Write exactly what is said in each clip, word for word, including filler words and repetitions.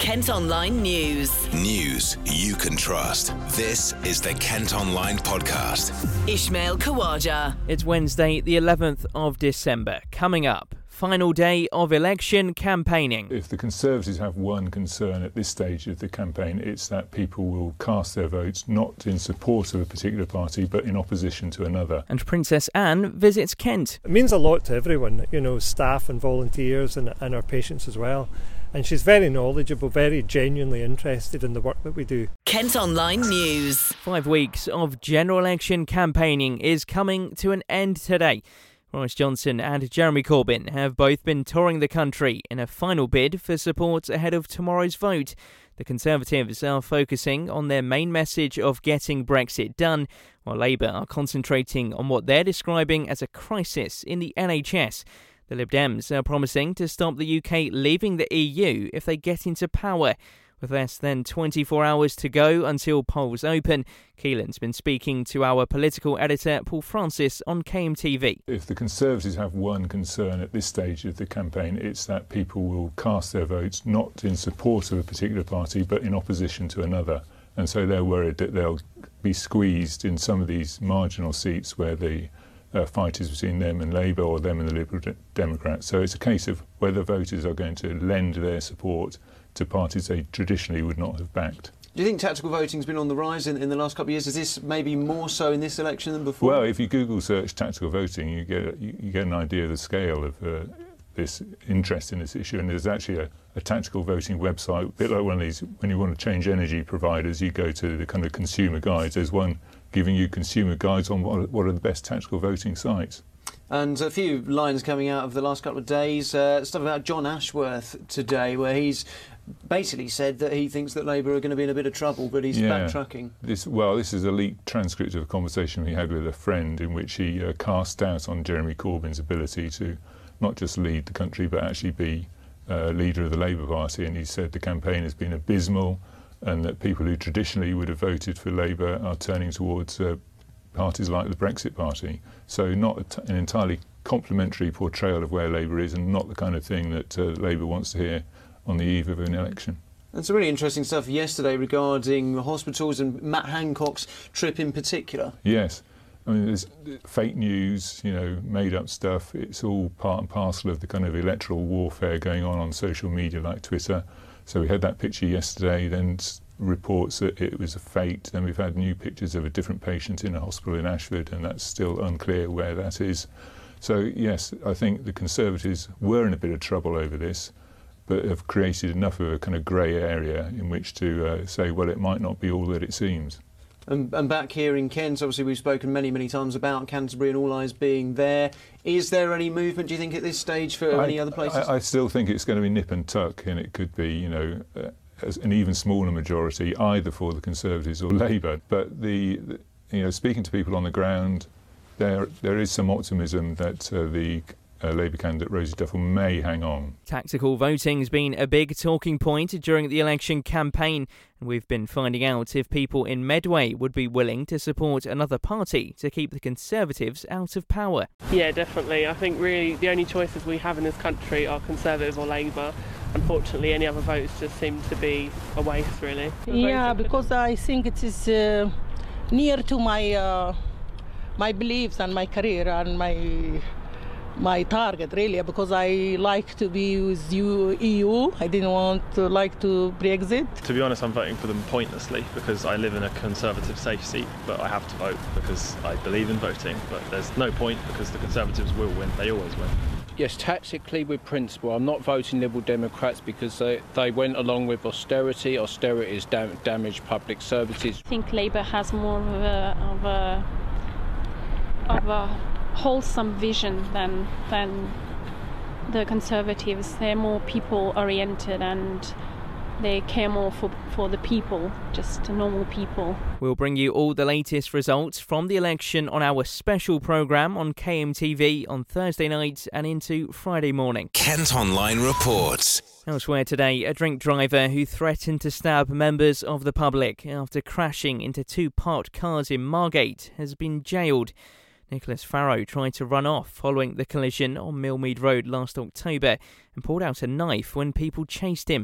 Kent Online News. News you can trust. This is the Kent Online Podcast. Ishmael Kawaja. It's Wednesday, the eleventh of December. Coming up, final day of election campaigning. If the Conservatives have one concern at this stage of the campaign, it's that people will cast their votes not in support of a particular party, but in opposition to another. And Princess Anne visits Kent. It means a lot to everyone, you know, staff and volunteers and, and our patients as well. And she's very knowledgeable, very genuinely interested in the work that we do. Kent Online News. Five weeks of general election campaigning is coming to an end today. Boris Johnson and Jeremy Corbyn have both been touring the country in a final bid for support ahead of tomorrow's vote. The Conservatives are focusing on their main message of getting Brexit done, while Labour are concentrating on what they're describing as a crisis in the N H S. The Lib Dems are promising to stop the U K leaving the E U if they get into power. With less than twenty-four hours to go until polls open, Keelan's been speaking to our political editor Paul Francis on K M T V. If the Conservatives have one concern at this stage of the campaign, it's that people will cast their votes not in support of a particular party, but in opposition to another. And so they're worried that they'll be squeezed in some of these marginal seats where the uh, fight is between them and Labour or them and the Liberal de- Democrats. So it's a case of whether voters are going to lend their support to parties they traditionally would not have backed. Do you think tactical voting's been on the rise in, in the last couple of years? Is this maybe more so in this election than before? Well, if you Google search tactical voting, you get you, you get an idea of the scale of uh, this interest in this issue. And there's actually a, a tactical voting website, a bit like one of these, when you want to change energy providers, you go to the kind of consumer guides. There's one giving you consumer guides on what are, what are the best tactical voting sites. And a few lines coming out of the last couple of days, uh, stuff about John Ashworth today, where he's basically said that he thinks that Labour are going to be in a bit of trouble, but he's yeah, backtracking. This, well, this is a leaked transcript of a conversation he had with a friend in which he uh, cast doubt on Jeremy Corbyn's ability to not just lead the country, but actually be uh, leader of the Labour Party. And he said the campaign has been abysmal and that people who traditionally would have voted for Labour are turning towards uh, parties like the Brexit Party. So not a t- an entirely complimentary portrayal of where Labour is, and not the kind of thing that uh, Labour wants to hear on the eve of an election. And some really interesting stuff yesterday regarding hospitals and Matt Hancock's trip in particular. Yes. I mean, there's fake news, you know, made-up stuff. It's all part and parcel of the kind of electoral warfare going on on social media like Twitter. So we had that picture yesterday, then reports that it was a fake. Then we've had new pictures of a different patient in a hospital in Ashford, and that's still unclear where that is. So, yes, I think the Conservatives were in a bit of trouble over this, but have created enough of a kind of grey area in which to uh, say, well, it might not be all that it seems. And, and back here in Kent, obviously we've spoken many, many times about Canterbury and All Eyes being there. Is there any movement, do you think, at this stage for I, any other places? I, I still think it's going to be nip and tuck, and it could be, you know, uh, an even smaller majority either for the Conservatives or Labour. But the, the you know, speaking to people on the ground, there there is some optimism that uh, the Uh, Labour candidate Rosie Duffel may hang on. Tactical voting's been a big talking point during the election campaign, and we've been finding out if people in Medway would be willing to support another party to keep the Conservatives out of power. Yeah, definitely. I think really the only choices we have in this country are Conservative or Labour. Unfortunately, any other votes just seem to be a waste, really. Yeah, because I think it is uh, near to my uh, my beliefs and my career and my my target, really, because I like to be with you, E U. I didn't want to like to Brexit. To be honest, I'm voting for them pointlessly because I live in a Conservative safe seat, but I have to vote because I believe in voting. But there's no point because the Conservatives will win. They always win. Yes, tactically with principle. I'm not voting Liberal Democrats because they, they went along with austerity. Austerity has dam- damaged public services. I think Labour has more of a, of a, of a wholesome vision than than the Conservatives. They're more people oriented and they care more for, for the people, just normal people. We'll bring you all the latest results from the election on our special programme on K M T V on Thursday night and into Friday morning. Kent Online reports. Elsewhere today, a drink driver who threatened to stab members of the public after crashing into two parked cars in Margate has been jailed. Nicholas Farrow tried to run off following the collision on Millmead Road last October and pulled out a knife when people chased him.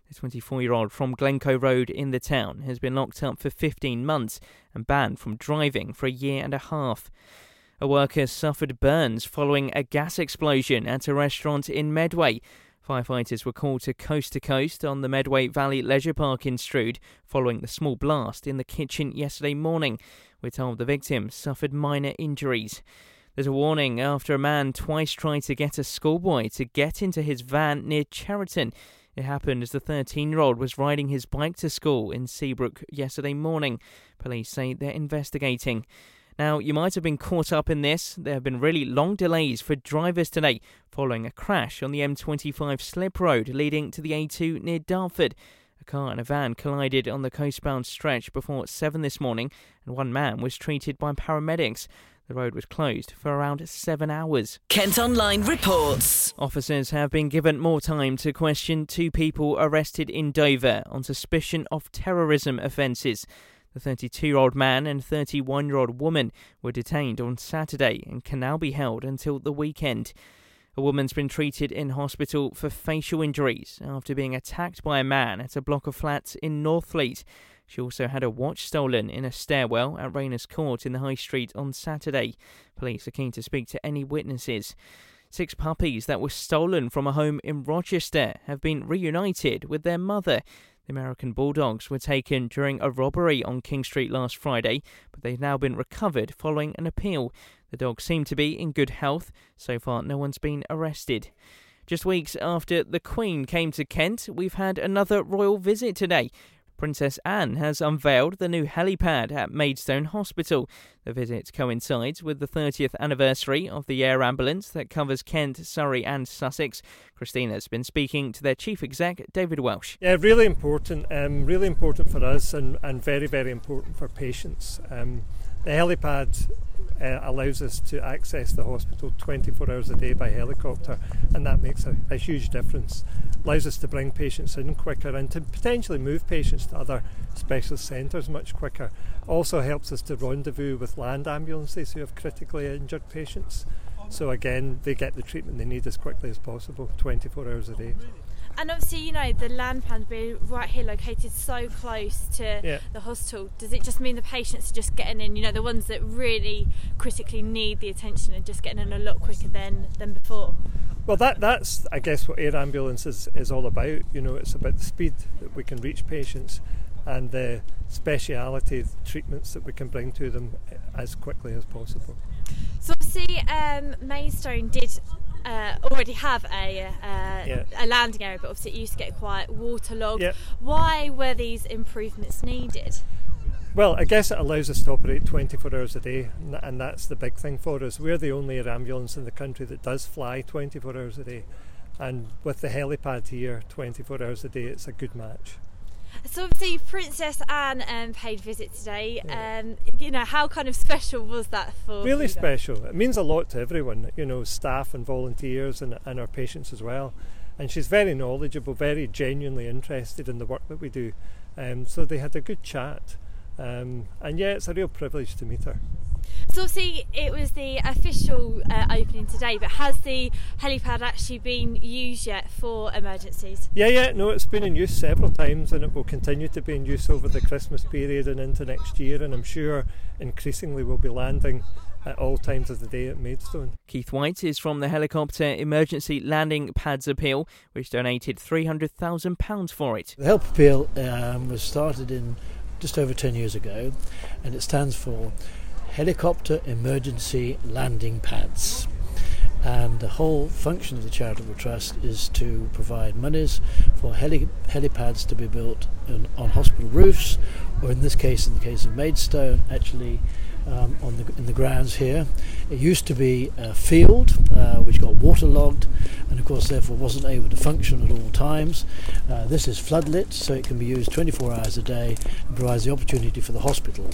The twenty-four-year-old from Glencoe Road in the town has been locked up for fifteen months and banned from driving for a year and a half. A worker suffered burns following a gas explosion at a restaurant in Medway. Firefighters were called to Coast to Coast on the Medway Valley Leisure Park in Strood following the small blast in the kitchen yesterday morning. We're told the victim suffered minor injuries. There's a warning after a man twice tried to get a schoolboy to get into his van near Cheriton. It happened as the thirteen-year-old was riding his bike to school in Seabrook yesterday morning. Police say they're investigating. Now, you might have been caught up in this. There have been really long delays for drivers today following a crash on the M twenty-five slip road leading to the A two near Dartford. A car and a van collided on the coastbound stretch before seven this morning, and one man was treated by paramedics. The road was closed for around seven hours. Kent Online reports. Officers have been given more time to question two people arrested in Dover on suspicion of terrorism offences. The thirty-two-year-old man and thirty-one-year-old woman were detained on Saturday and can now be held until the weekend. A woman's been treated in hospital for facial injuries after being attacked by a man at a block of flats in Northfleet. She also had a watch stolen in a stairwell at Rayners Court in the High Street on Saturday. Police are keen to speak to any witnesses. Six puppies that were stolen from a home in Rochester have been reunited with their mother. The American Bulldogs were taken during a robbery on King Street last Friday, but they've now been recovered following an appeal. The dogs seem to be in good health. So far, no one's been arrested. Just weeks after the Queen came to Kent, we've had another royal visit today. Princess Anne has unveiled the new helipad at Maidstone Hospital. The visit coincides with the thirtieth anniversary of the air ambulance that covers Kent, Surrey and Sussex. Christina's been speaking to their chief exec, David Welsh. Yeah, really important, um, really important for us and, and very, very important for patients. Um, the helipad uh, allows us to access the hospital twenty-four hours a day by helicopter, and that makes a, a huge difference. Allows us to bring patients in quicker and to potentially move patients to other specialist centres much quicker. Also helps us to rendezvous with land ambulances who have critically injured patients. So again, they get the treatment they need as quickly as possible, twenty-four hours a day. And obviously, you know, the land plan being right here located so close to yeah. the hospital, does it just mean the patients are just getting in, you know, the ones that really critically need the attention and just getting in a lot quicker than, than before? Well, that that's, I guess, what air ambulance is, is all about. You know, it's about the speed that we can reach patients and the speciality treatments that we can bring to them as quickly as possible. So obviously, um, Maidstone did uh, already have a uh, yeah. a landing area, but obviously it used to get quite waterlogged. Yeah. Why were these improvements needed? Well, I guess it allows us to operate twenty-four hours a day, and that's the big thing for us. We're the only air ambulance in the country that does fly twenty-four hours a day, and with the helipad here twenty-four hours a day, it's a good match. So obviously Princess Anne um, paid visit today. Yeah. Um, you know, how kind of special was that for Really you special. It means a lot to everyone, you know, staff and volunteers and, and our patients as well. And she's very knowledgeable, very genuinely interested in the work that we do. Um, so they had a good chat. Um, and yeah, it's a real privilege to meet her. So obviously it was the official uh, opening today, but has the helipad actually been used yet for emergencies? Yeah, yeah, no, it's been in use several times and it will continue to be in use over the Christmas period and into next year, and I'm sure increasingly we'll be landing at all times of the day at Maidstone. Keith White is from the Helicopter Emergency Landing Pads Appeal, which donated three hundred thousand pounds for it. The Help Appeal um, was started in just over ten years ago, and it stands for Helicopter Emergency Landing Pads. And the whole function of the charitable trust is to provide monies for heli- helipads to be built on, on hospital roofs, or in this case, in the case of Maidstone, actually um, on the, in the grounds here. It used to be a field uh, which got waterlogged and of course therefore wasn't able to function at all times. Uh, this is floodlit, so it can be used twenty-four hours a day and provides the opportunity for the hospital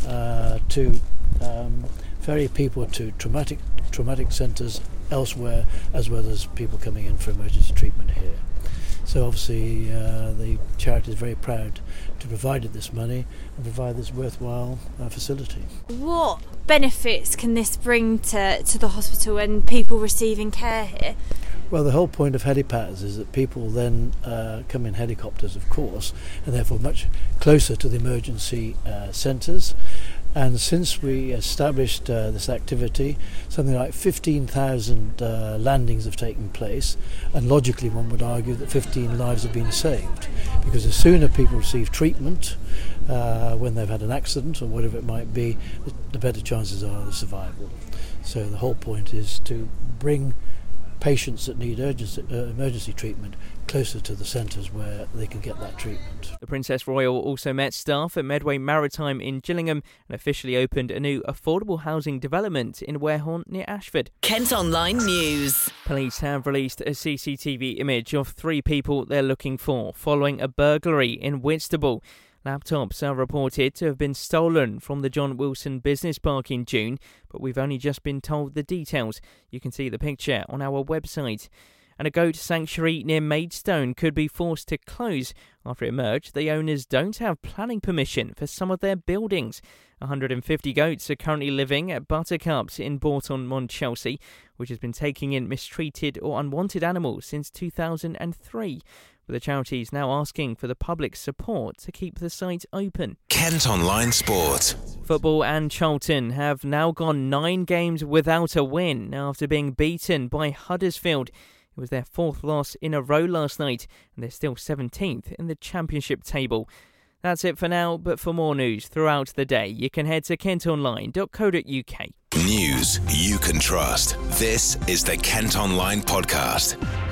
uh, to um, ferry people to traumatic traumatic centres elsewhere, as well as people coming in for emergency treatment here. So obviously uh, the charity is very proud to have provided this money and provide this worthwhile uh, facility. What benefits can this bring to, to the hospital and people receiving care here? Well, the whole point of helipads is that people then uh, come in helicopters, of course, and therefore much closer to the emergency uh, centres. And since we established uh, this activity, something like fifteen thousand uh, landings have taken place, and logically one would argue that fifteen lives have been saved, because the sooner people receive treatment uh, when they've had an accident or whatever it might be, the, the better chances are of survival. So the whole point is to bring patients that need urgency, uh, emergency treatment closer to the centres where they can get that treatment. The Princess Royal also met staff at Medway Maritime in Gillingham and officially opened a new affordable housing development in Warehorn near Ashford. Kent Online News. Police have released a C C T V image of three people they're looking for following a burglary in Whitstable. Laptops are reported to have been stolen from the John Wilson Business Park in June, but we've only just been told the details. You can see the picture on our website. And a goat sanctuary near Maidstone could be forced to close after it emerged the owners don't have planning permission for some of their buildings. one hundred fifty goats are currently living at Buttercups in Bourton-Monchelsea, which has been taking in mistreated or unwanted animals since two thousand three. But the charity is now asking for the public's support to keep the site open. Kent Online Sport. Football and Charlton have now gone nine games without a win after being beaten by Huddersfield. It was their fourth loss in a row last night, and they're still seventeenth in the Championship table. That's it for now, but for more news throughout the day, you can head to kent online dot co dot uk. News you can trust. This is the Kent Online Podcast.